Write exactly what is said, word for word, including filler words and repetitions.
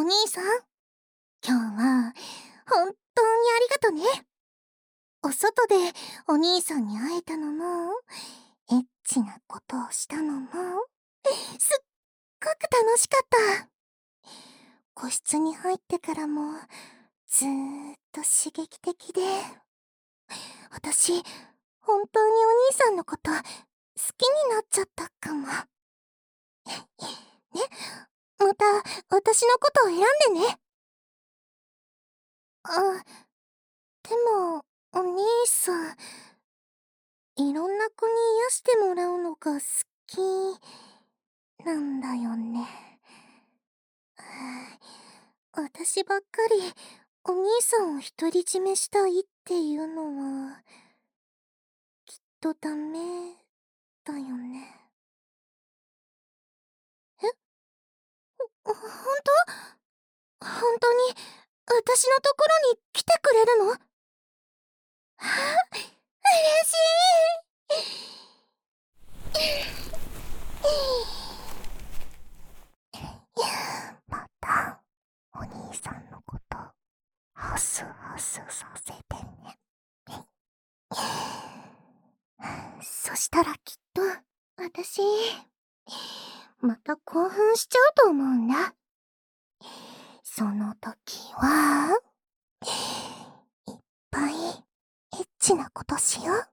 兄さん、今日は本当にありがとね。お外でお兄さんに会えたのも、エッチなことをしたのも、すっごく楽しかった。個室に入ってからもずーっと刺激的で、私、本当にお兄さんのこと好きになっちゃったかも。ね、また私のことを選んでね。あ、でも、お兄さん、いろんな子に癒してもらうのが好きなんだよね。私ばっかりお兄さんを独り占めしたいっていうのは、きっとダメだよね。え？ほ、ほんと？本当に私のところに来てくれるの？はあ、嬉しい。またお兄さんのことハスハスさせてね。そしたらきっと私また興奮しちゃうと思うんだ。その時はいっぱいエッチなことしよう。